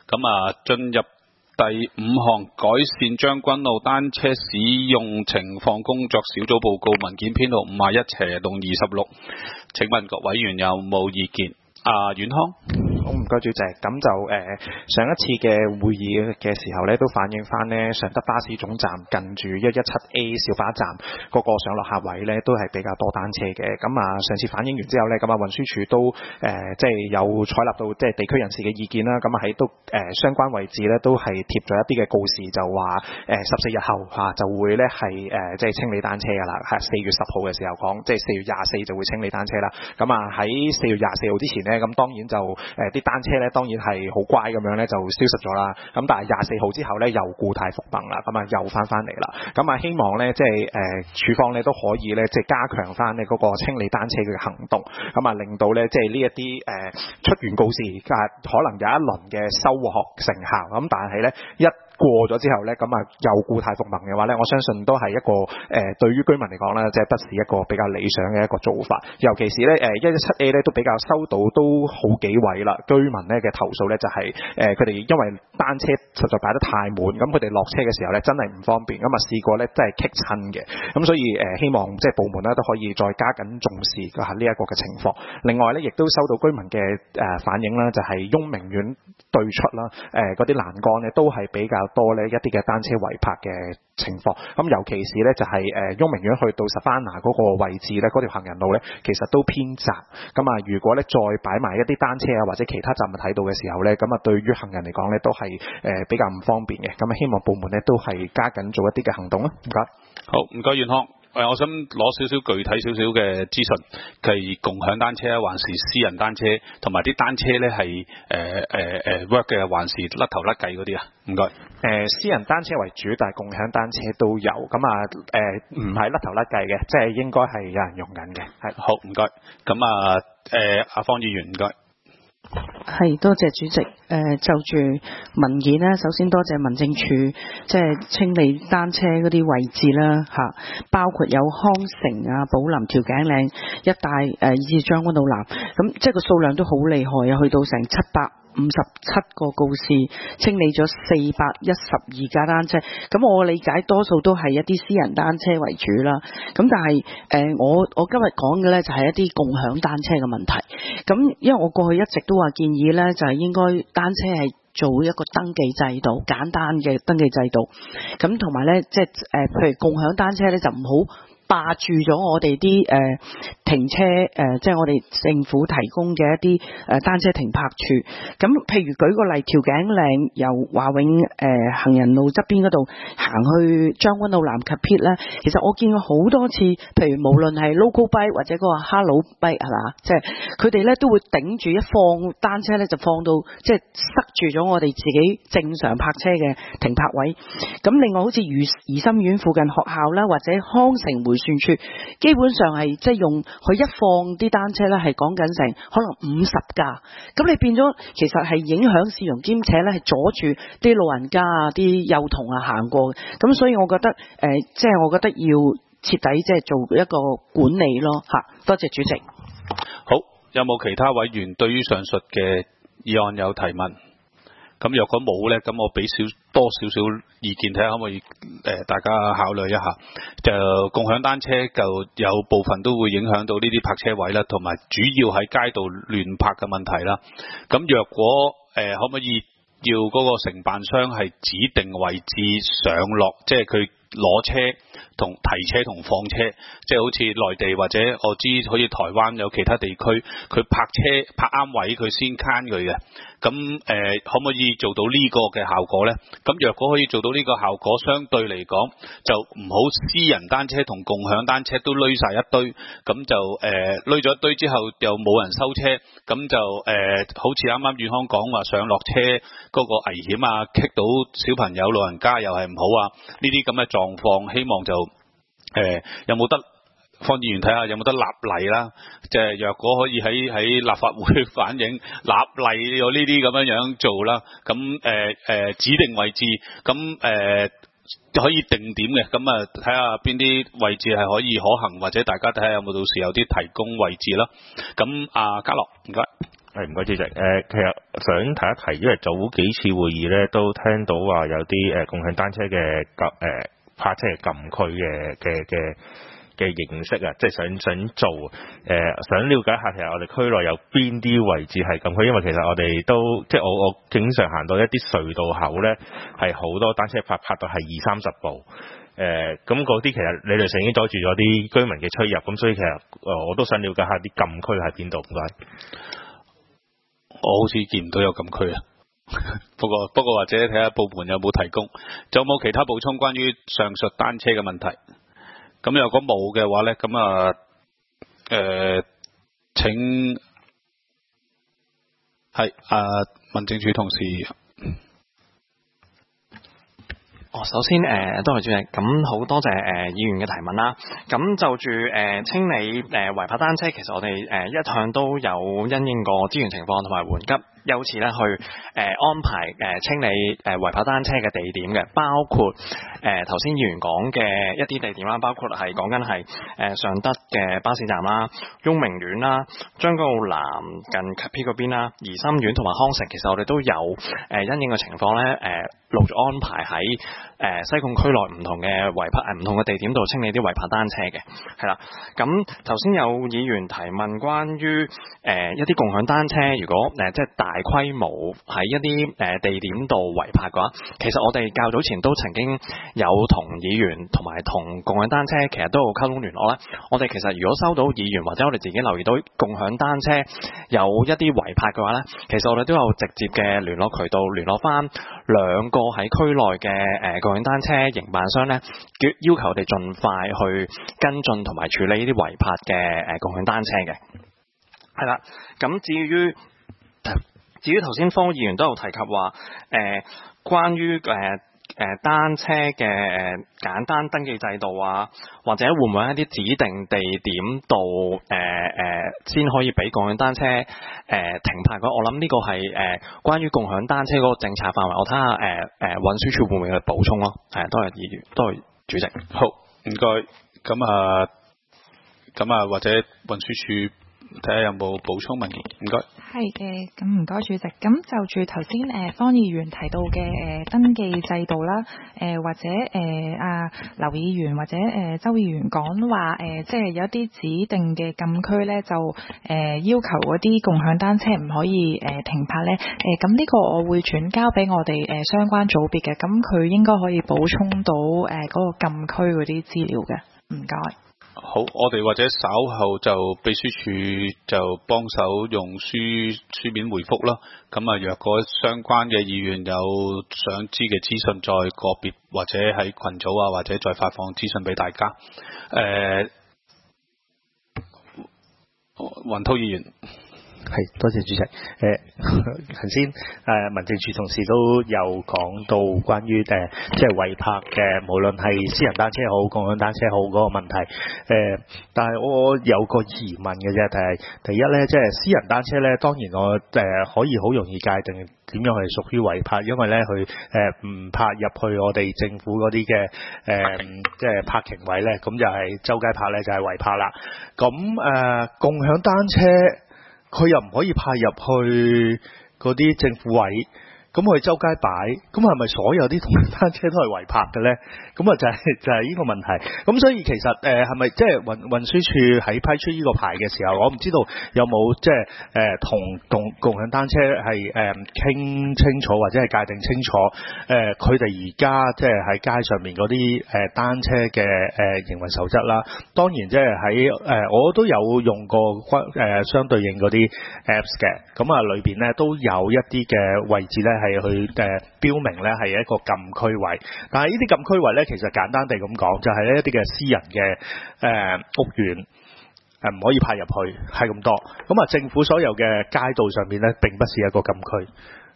咁進入第5項改善將軍澳單車使用情況工作小組報告文件編號51/26，請問各委員有冇意見？遠康。 好，唔該主席。咁就上一次嘅會議嘅時候咧，都反映翻咧尚德巴士總站近住117A 小巴站嗰個上落客位咧，都係比較多單車嘅。咁上次反映完之後咧，咁運輸署都即係有採納到即係地區人士嘅意見啦。咁喺都相關位置咧，都係貼咗一啲嘅告示，就話14日後就會咧係即係清理單車㗎啦。係4月10號嘅時候講，即係4月24就會清理單車啦。咁喺4月24號之前咧，咁當然就啲單車咧當然係好乖咁樣咧就消失咗啦。咁但係24號之後咧又故態復萌啦，咁又翻嚟啦。咁希望咧即係署方咧都可以咧即係加強翻呢嗰個清理單車嘅行動，咁令到咧即係呢一啲出完告示可能有一輪嘅收穫成效，咁但係咧一過咗之後咧，咁又故態復萌嘅話咧，我相信都係一個對於居民嚟講咧，即係不是一個比較理想嘅一個做法。尤其是咧117A 咧都比較收到都好幾位啦，居民咧嘅投訴咧就係佢哋因為單車實在擺得太滿，咁佢哋落車嘅時候咧真係唔方便，咁試過咧真係棘親嘅。咁所以希望即係部門咧都可以再加緊重視呢一個嘅情況。另外咧亦都收到居民嘅反映啦，就係雍明苑對出啦嗰啲欄杆咧都係比較多咧一啲嘅單車違泊嘅情況，咁尤其是咧就係雍明苑去到Savannah嗰個位置咧，嗰條行人路咧其實都偏窄，咁如果咧再擺埋一啲單車或者其他雜物喺度嘅時候咧，咁對於行人嚟講咧都係比較唔方便嘅，咁希望部門咧都係加緊做一啲嘅行動啦。唔該。 好，唔該，遠康。我想攞少少具體少少嘅資訊，係共享單車還是私人單車，同埋啲單車咧係work 嘅，還是甩頭甩計嗰啲啊？唔該。 私人單車為主，但係共享單車都有，咁唔係甩頭甩計嘅，即係應該係有人用緊嘅。係。好，唔該。咁阿方議員唔該。 係，多謝主席。就住文件呢，首先多謝民政處即係清理單車嗰啲位置啦，包括有康城寶林、調景嶺一帶，以至將軍澳南，咁即係個數量都好厲害啊，去到成757個告示，清理咗412架單車。咁我理解多數都係一啲私人單車為主啦。咁但係我今日講嘅呢，就係一啲共享單車嘅問題。咁因為我過去一直都話建議呢，就係應該單車係做一個登記制度，簡單嘅登記制度。咁同埋呢，即係譬如共享單車呢，就唔好霸住咗我哋啲停車即係我哋政府提供嘅一啲單車停泊處。咁譬如舉個例，調景嶺由華永行人路側邊嗰度行去將軍澳南及 Pitt 咧，其實我見過好多次，譬如無論係 local bike 或者嗰個 Hello bike 係嘛，即係佢哋咧都會頂住一放單車咧就放到即係塞住咗我哋自己正常泊車嘅停泊位。咁另外好似怡心苑附近學校啦，或者康城回算處，基本上係即係用佢一放啲單車咧，係講緊成可能50架，咁你變咗其實係影響市容，兼且咧係阻住啲老人家啊、啲幼童啊行過，咁所以我覺得即係我覺得要徹底即係做一個管理咯嚇。多謝主席。 好，有冇其他委員對於上述嘅議案有提問？咁若果冇呢，咁我俾多少少意見睇下可唔可以大家考慮一下。就共享單車就有部分都會影響到呢啲泊車位啦，同埋主要喺街道亂泊嘅問題啦。咁若果可唔可以要嗰個承辦商係指定位置上落，即係佢攞車同提車同放車，即係好似內地或者我知好似台灣有其他地區，佢泊車泊啱位佢先慳佢嘅。咁可唔可以做到呢個嘅效果呢？咁若果可以做到呢個效果，相對嚟講就唔好私人單車同共享單車都攏晒一堆，咁就攏咗一堆之後又冇人收車，咁就好似啱啱遠康講話上落車嗰個危險啊，棘到小朋友老人家又係唔好啊，呢啲咁嘅狀況，希望就有冇得方議員睇下有冇得立例啦，即係若果可以喺立法會反映立例有呢啲咁樣做啦，咁指定位置，咁可以定點嘅，咁睇下邊啲位置係可以可行，或者大家睇下有冇到時有啲提供位置啦。咁家樂唔該。 唔該主席。其實想提一提，因為早幾次會議咧都聽到話有啲共享單車嘅泊車嘅禁區嘅形式啊，即係想做想了解下，其實我哋區內有邊啲位置係禁區，因為其實我哋都即係我經常行到一啲隧道口咧，係好多單車泊到係20-30步。咁嗰啲其實理論上已經阻住咗啲居民嘅出入，咁所以其實我都想了解下啲禁區喺邊度。唔該。 我好似見唔到有禁區啊。不過或者睇下部門有冇提供，仲有冇其他補充關於上述單車嘅問題？咁如果冇嘅話咧，咁請係民政處同事。 首先多謝主席，咁好多謝議員嘅提問啦。咁就住清理違泊單車，其實我哋一向都有因應過資源情況同埋緩急優次咧，去安排清理違泊單車嘅地點嘅，包括頭先議員講嘅一啲地點啦，包括係講緊係尚德嘅巴士站啦、雍明苑啦、將軍澳南近 P 嗰邊啦、怡心苑同埋康城，其實我哋都有因應嘅情況咧，陸續安排喺西貢區內唔同嘅唔同嘅地點度清理啲違泊單車嘅，係啦。咁頭先有議員提問關於一啲共享單車，如果即係大規模喺一啲地點度違泊嘅話，其實我哋較早前都曾經有同議員同埋同共享單車其實都有溝通聯絡啦。我哋其實如果收到議員或者我哋自己留意到共享單車有一啲違泊嘅話咧，其實我哋都有直接嘅聯絡渠道，聯絡翻兩個喺區內嘅共享單車營辦商咧，要求我哋盡快去跟進同埋處理呢啲違泊嘅共享單車嘅。係啦，咁至於頭先方議員都有提及話，關於單車嘅簡單登記制度啊，或者會唔會喺一啲指定地點度先可以俾共享單車停泊嘅？我諗呢個係關於共享單車嗰個政策範圍，我睇下運輸署會唔會去補充咯？多謝議員，多謝主席。 好，唔該。咁啊，或者運輸署睇下有冇補充問題，唔該。 係嘅，咁唔該主席。咁就住頭先方議員提到嘅登記制度啦，或者劉議員或者周議員講話即係有一啲指定嘅禁區咧，就要求嗰啲共享單車唔可以停泊咧。咁呢個我會轉交俾我哋相關組別嘅，咁佢應該可以補充到嗰個禁區嗰啲資料嘅。唔該。 好，我哋或者稍後就秘書處就幫手用書面回覆啦。咁啊，若果相關嘅議員有想知嘅資訊，再個別或者喺群組啊，或者再發放資訊俾大家。雲滔議員。 係，多謝主席。頭先民政處同事都有講到關於即係違泊嘅，無論係私人單車好、共享單車好嗰個問題。但係我有個疑問嘅啫，就係第一咧，即係私人單車咧，當然我可以好容易界定點樣係屬於違泊，因為咧佢唔泊入去我哋政府嗰啲嘅即係泊停位咧，咁就係周街泊咧就係違泊啦。咁共享單車佢又唔可以派入去嗰啲政府位，咁佢周街擺，咁係咪所有啲共享單車都係違泊嘅咧？咁啊就係呢個問題。咁所以其實係咪即係運輸署喺批出呢個牌嘅時候，我唔知道有冇即係同共享單車係傾清楚或者係界定清楚佢哋而家即係喺街上面嗰啲單車嘅營運守則啦。當然即係喺我都有用過相對應嗰啲 Apps 嘅，咁啊裏邊咧都有一啲嘅位置咧係去標明咧係一個禁區位，但係呢啲禁區位咧其實簡單地咁講，就係一啲嘅私人嘅屋苑唔可以派入去，係咁多。咁啊政府所有嘅街道上面咧並不是一個禁區。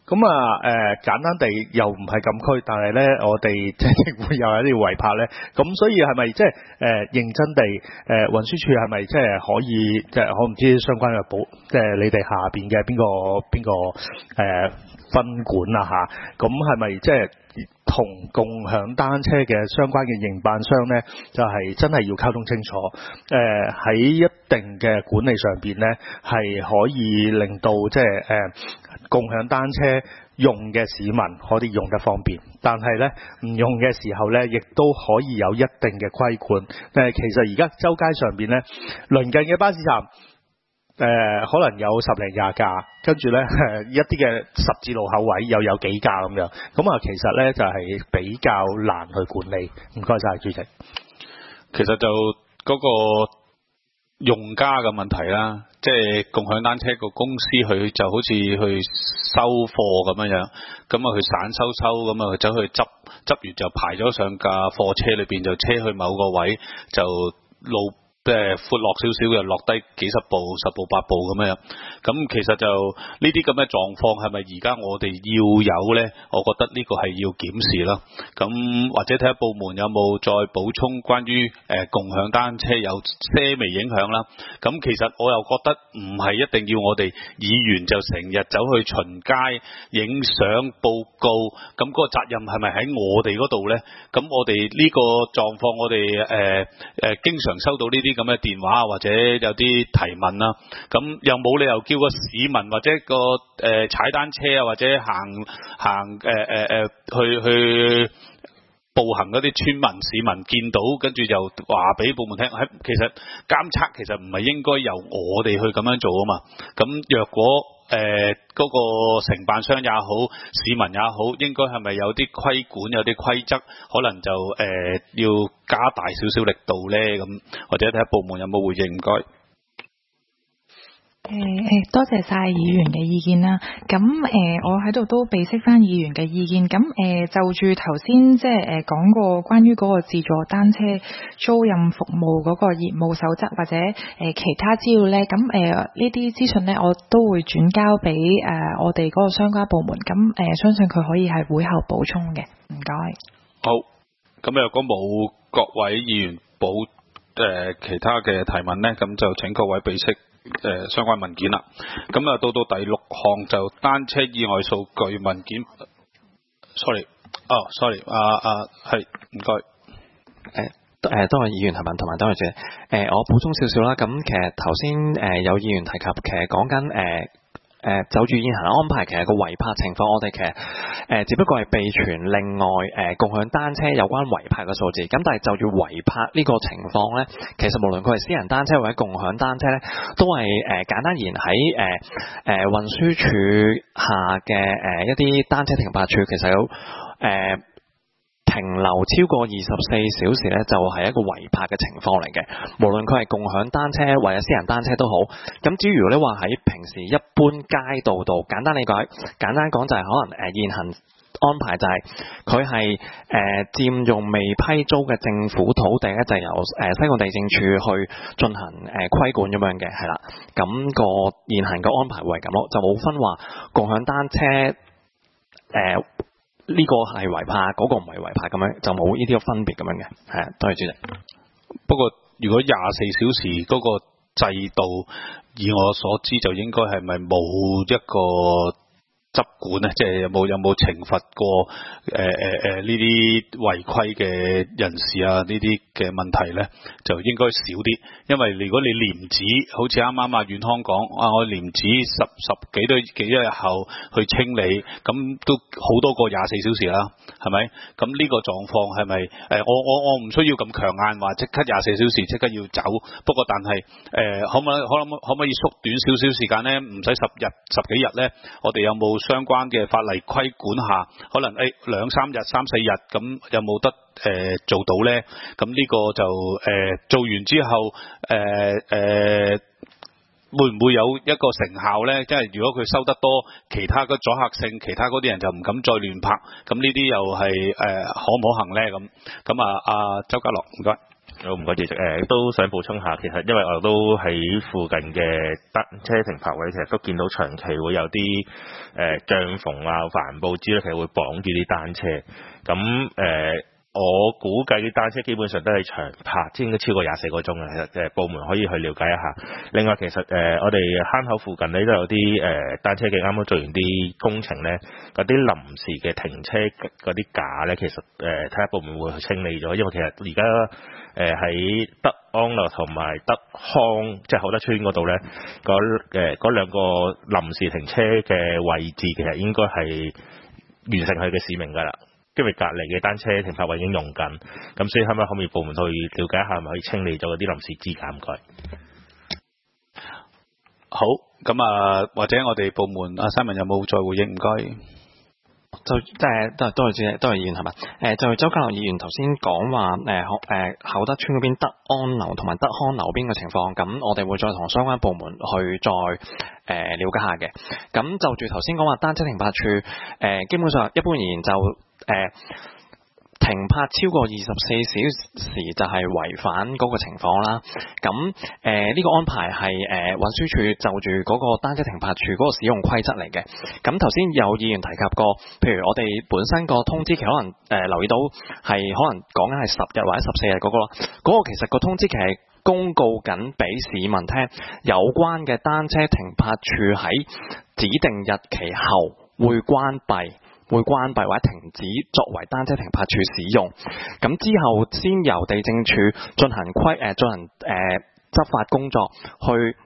咁簡單地又唔係禁區，但係咧我哋即係會有一啲違泊咧，咁所以係咪即係認真地運輸署係咪即係可以即係我唔知相關嘅即係你哋下邊嘅邊個分管啊嚇，咁係咪即係同共享單車嘅相關嘅營辦商咧，就係真係要溝通清楚，喺一定嘅管理上邊咧，係可以令到即係共享單車用嘅市民可以用得方便，但係咧唔用嘅時候咧，亦都可以有一定嘅規管。其實而家周街上邊咧，鄰近嘅巴士站。可能有10零20架，跟住咧一啲嘅十字路口位又有幾架咁樣，咁其實咧就係比較難去管理。唔該晒，主席。 其實就嗰個用家嘅問題啦，即係共享單車個公司佢就好似去收貨咁樣，咁佢散收，咁佢走去執完就排咗上架貨車裏邊，就車去某個位就路。即係闊落少少嘅，落低幾十步、10步、8步咁樣。咁其實就呢啲咁嘅狀況係咪而家我哋要有呢？我覺得呢個係要檢視啦。咁或者睇下部門有冇再補充關於共享單車有些微影響啦。咁其實我又覺得唔係一定要我哋議員就成日走去巡街影相報告，咁嗰個責任係咪喺我哋嗰度呢？咁我哋呢個狀況，我哋經常收到呢啲咁嘅電話或者有啲提問啦，咁又冇理由叫個市民或者個踩單車啊或者行去步行嗰啲村民市民見到，跟住就話俾部門聽。其實監測其實唔係應該由我哋去咁樣做啊嘛。咁若果嗰個承辦商也好，市民也好，應該係咪有啲規管、有啲規則，可能就要加大少少力度呢？咁或者睇下部門有冇回應，唔該。 多謝晒議員嘅意見啦。咁我喺度都備悉翻議員嘅意見。咁就住頭先即係講過關於嗰個自助單車租賃服務嗰個業務守則或者其他資料咧，咁呢啲資訊咧我都會轉交俾我哋嗰個相關部門。咁相信佢可以係會後補充嘅。唔該。 好。咁若果冇各位議員補其他嘅提問咧，咁就請各位備悉相關文件啦。咁到第6項就單車意外數據文件。sorry，係唔該。 多位議員提問同埋多位主席。我補充少少啦。咁其實頭先有議員提及，其實講緊就住現行安排，其實個違泊情況，我哋其實只不過係備存另外共享單車有關違泊嘅數字。咁但係就住違泊呢個情況呢，其實無論佢係私人單車或者共享單車呢，都係簡單而言喺運輸署下嘅一啲單車停泊處，其實有停留超過24小時呢，就係一個違泊嘅情況嚟嘅。無論佢係共享單車或者私人單車都好。咁至於如果你話喺平時一般街道度，簡單講就係可能現行安排就係佢係佔用未批租嘅政府土地咧，就由西貢地政處去進行規管咁樣嘅，係啦。咁個現行嘅安排會係咁咯，就冇分話共享單車呢個係違泊，嗰個唔係違泊咁樣，就冇呢啲分別咁樣嘅。係啊，多謝主席。 不過如果24小時嗰個制度，以我所知就應該係咪冇一個執管咧，即係有冇懲罰過呢啲違規嘅人士啊？呢啲嘅問題咧，就應該少啲。因為如果你廉指，好似啱啱阿遠康講，我廉指幾日後去清理，咁都好多過24小時啦，係咪？咁呢個狀況係咪我唔需要咁強硬話即刻24小時即刻要走？不過但係可唔可以縮短少少時間咧？唔使10幾日咧？我哋有冇相關嘅法例規管下，可能2、3日、3、4日咁有冇得做到呢？咁呢個就做完之後會唔會有一個成效呢？即係如果佢收得多，其他嘅阻嚇性，其他嗰啲人就唔敢再亂拍，咁呢啲又係可唔可行呢？咁周家樂唔該。 好，唔該主席。都想補充下，其實因為我都喺附近嘅單車停泊位，其實都見到長期會有啲帳篷啊、帆布之類，其實會綁住啲單車。咁我估計啲單車基本上都係長泊，即係應該超過24個鐘嘅。其實部門可以去了解一下。另外，其實我哋坑口附近呢都有啲單車嘅，啱啱做完啲工程呢，嗰啲臨時嘅停車嗰啲架呢，其實睇下部門會去清理咗，因為其實而家喺德安樂同埋德康即係厚德村嗰度呢，嗰兩個臨時停車嘅位置，其實應該係完成佢嘅使命㗎啦。因為隔離嘅單車停泊位已經用緊，咁所以可唔可以部門去了解一下，係咪可以清理咗嗰啲臨時支架？唔該。 好，咁或者我哋部門阿 Simon 有冇再回應？唔該。 都係議員係嘛？就周家樂議員頭先講話厚德村嗰邊德安樓同埋德康樓邊嘅情況，咁我哋會再同相關部門去再了解下嘅。咁就住頭先講話單車停泊處，基本上一般而言就停泊超過24小時就係違反嗰個情況啦。咁呢個安排係運輸署就住嗰個單車停泊處嗰個使用規則嚟嘅。咁頭先有議員提及過，譬如我哋本身個通知期可能留意到係可能講緊係10日或者14日嗰個咯，嗰個其實個通知期係公告緊俾市民聽，有關嘅單車停泊處喺指定日期後會關閉或者停止作為單車停泊處使用，咁之後先由地政處進行執法工作，去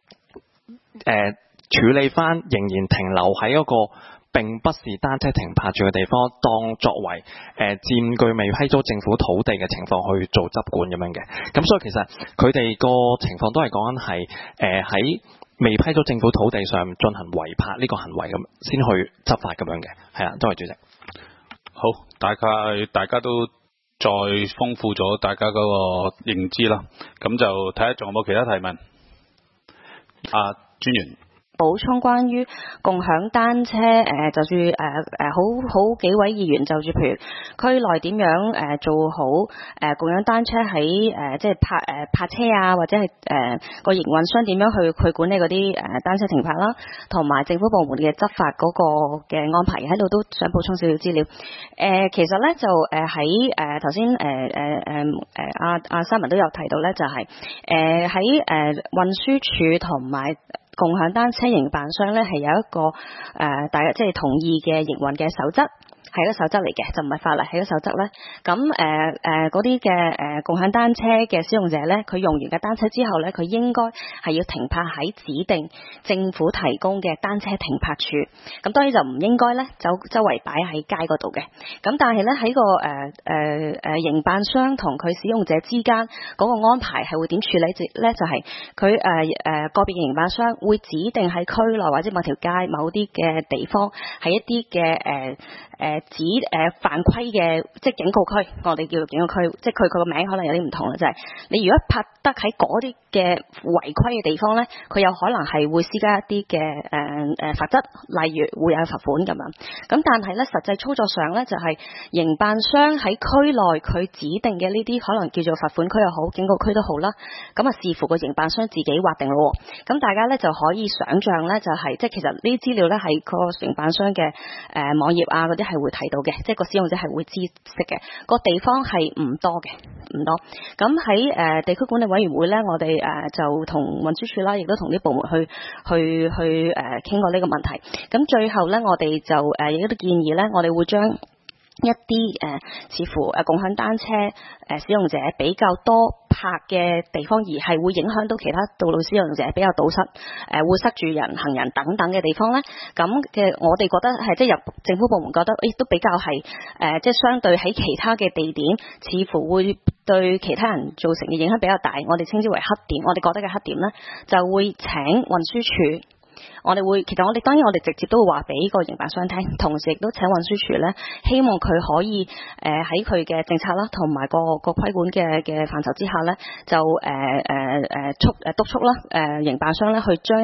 處理翻仍然停留喺嗰個並不是單車停泊處嘅地方，當作為佔據未批租政府土地嘅情況去做執管咁樣嘅。咁所以其實佢哋個情況都係講緊係喺未批咗政府土地上進行違泊呢個行為咁，先去執法咁樣嘅，係啊，多謝主席。 好，大家都再豐富咗大家嗰個認知啦，咁就睇下仲有冇其他提問。專員。 補充關於共享單車，就住好幾位議員就住譬如區內點樣做好共享單車喺即係泊車啊，或者係個營運商點樣去管理嗰啲單車停泊啦，同埋政府部門嘅執法嗰個嘅安排，喺度都想補充少少資料。其實咧就喺頭先阿Simon都有提到咧，就係喺運輸署同埋共享單車營辦商咧係有一個大家即係同意嘅營運嘅守則，係一個守則嚟嘅，就唔係法例，係一個守則咧。咁嗰啲嘅共享單車嘅使用者咧，佢用完嘅單車之後咧，佢應該係要停泊喺指定政府提供嘅單車停泊處。咁當然就唔應該咧周圍擺喺街嗰度嘅。咁但係咧喺個營辦商同佢使用者之間嗰個安排係會點處理咧？就係佢個別嘅營辦商會指定喺區內或者某條街某啲嘅地方係一啲嘅犯規嘅即係警告區，我哋叫做警告區，即係佢個名可能有啲唔同啦，就係你如果泊得喺嗰啲嘅違規嘅地方咧，佢有可能係會施加一啲嘅罰則，例如會有罰款咁樣。咁但係咧實際操作上咧，就係營辦商喺區內佢指定嘅呢啲可能叫做罰款區又好，警告區都好啦。咁視乎個營辦商自己劃定咯。咁大家咧就可以想像咧，就係即係其實呢啲資料咧係個營辦商嘅網頁啊嗰啲係會睇到嘅，即係個使用者係會知識嘅。個地方係唔多嘅，唔多。咁喺地區管理委員會咧，我哋就同運輸署啦，亦都同啲部門去傾過呢個問題。咁最後咧，我哋就亦都建議咧，我哋會將一啲似乎共享單車使用者比較多泊嘅地方，而係會影響到其他道路使用者比較堵塞，會塞住人、行人等等嘅地方咧。咁嘅我哋覺得係即係由政府部門覺得，都比較係即係相對喺其他嘅地點，似乎會對其他人造成嘅影響比較大。我哋稱之為黑點，我哋覺得嘅黑點咧，就會請運輸署。我哋會，其實我哋當然我哋直接都會話俾個營辦商聽，同時亦都請運輸署咧，希望佢可以喺佢嘅政策啦，同埋個規管嘅範疇之下咧，就督促啦營辦商咧去將一啲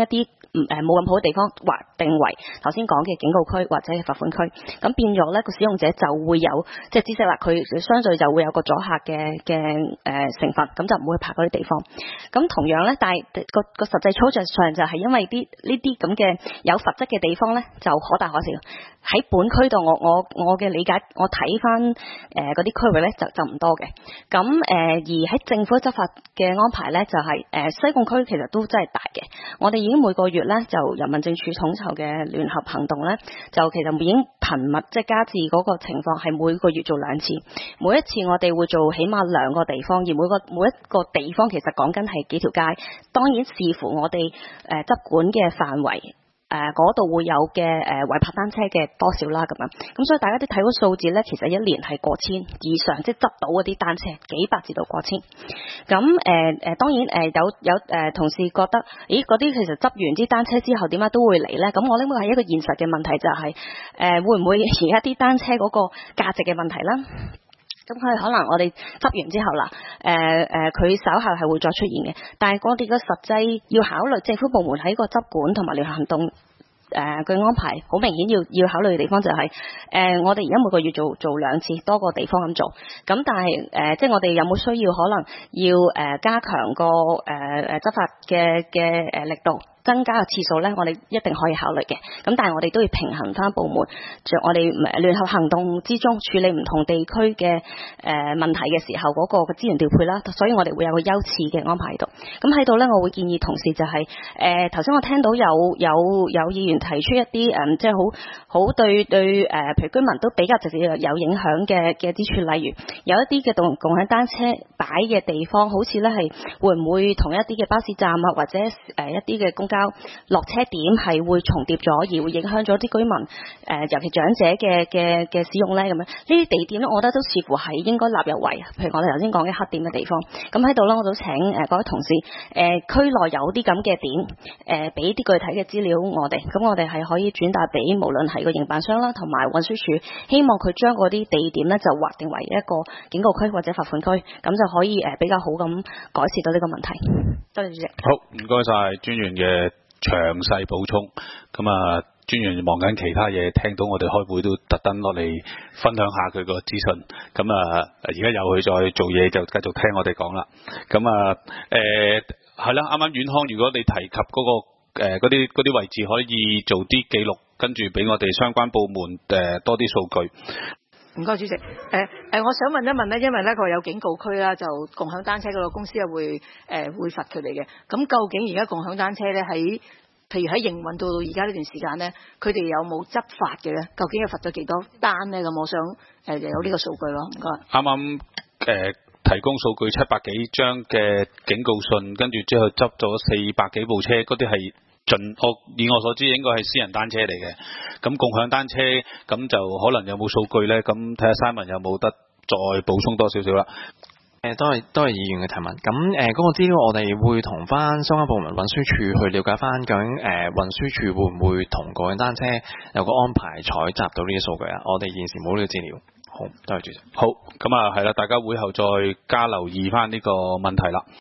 冇咁好嘅地方劃定為頭先講嘅警告區或者係罰款區，咁變咗咧個使用者就會有即係知識啦，佢相對就會有個阻嚇嘅成分，咁就唔會去爬嗰啲地方。咁同樣咧，但係個實際操作上就係因為呢啲咁嘅有罰則嘅地方咧，就可大可小。喺本區度，我嘅理解，我睇翻嗰啲區域咧就唔多嘅。咁而喺政府執法嘅安排咧，就係西貢區其實都真係大嘅。我哋已經每個月咧就由民政處統籌嘅聯合行動咧，就其實已經頻密即係加至嗰個情況係每個月做2次，每一次我哋會做起碼2個地方，而每一個地方其實講緊係幾條街，當然視乎我哋執管嘅範圍。嗰度會有嘅違泊單車嘅多少啦咁樣，咁所以大家都睇到數字咧，其實一年係過千以上，即係執到嗰啲單車幾百至到過千。咁當然有同事覺得，咦嗰啲其實執完啲單車之後點解都會嚟咧？咁我諗係一個現實嘅問題，就係會唔會而家啲單車嗰個價值嘅問題啦？咁佢可能我哋執完之後啦，佢稍後係會再出現嘅，但係我哋嘅實際要考慮政府部門喺個執管同埋聯合行動嘅安排，好明顯要考慮嘅地方就係我哋而家每個月做2次，多個地方咁做，咁但係即係我哋有冇需要可能要加強個執法嘅力度？增加嘅次數咧，我哋一定可以考慮嘅。咁但係我哋都要平衡翻部門，我哋聯合行動之中處理唔同地區嘅問題嘅時候嗰個資源調配啦，所以我哋會有個優次嘅安排喺度。咁喺度咧，我會建議同事就係頭先我聽到有議員提出一啲即係好對譬如居民都比較直接有影響嘅之處，例如有一啲嘅共享單車擺嘅地方，好似咧係會唔會同一啲嘅巴士站啊，或者一啲嘅公交落車點係會重疊咗，而會影響咗啲居民尤其長者嘅使用咧咁樣。呢啲地點咧，我覺得都似乎係應該納入為，譬如我哋頭先講嘅黑點嘅地方。咁喺度咧，我都請各位同事區內有啲咁嘅點俾啲具體嘅資料我哋，咁我哋係可以轉達俾無論係個營辦商啦，同埋運輸署，希望佢將嗰啲地點咧就劃定為一個警告區或者罰款區，咁就可以比較好咁改善到呢個問題。多謝主席。 好，唔該晒專員嘅詳細補充。咁啊，專員忙緊其他嘢，聽到我哋開會都特登落嚟分享下佢個資訊。咁啊，而家又去再做嘢，就繼續聽我哋講啦。咁啊，係啦，啱啱遠康，如果你提及嗰個嗰啲位置可以做啲記錄，跟住俾我哋相關部門多啲數據。 唔該，主席。我想問一問咧，因為咧佢有警告區啦，就共享單車嗰個公司係會罰佢哋嘅。咁究竟而家共享單車咧譬如喺營運到而家呢段時間咧，佢哋有冇執法嘅咧？究竟係罰咗幾多單咧？咁我想有呢個數據咯。唔該。啱啱提供數據700幾張嘅警告信，跟住之後執咗400幾部車，嗰啲係。以我所知應該係私人單車嚟嘅，咁共享單車咁就可能有冇數據呢？咁睇下 Simon 有冇得再補充多少少啦。 都係議員嘅提問。咁嗰個資料我哋會同翻相關部門運輸署去了解翻，究竟運輸署會唔會同共享單車有個安排採集到呢啲數據啊？我哋現時冇呢個資料。好，多謝主席。 好，咁啊係啦，大家會後再加留意翻呢個問題啦。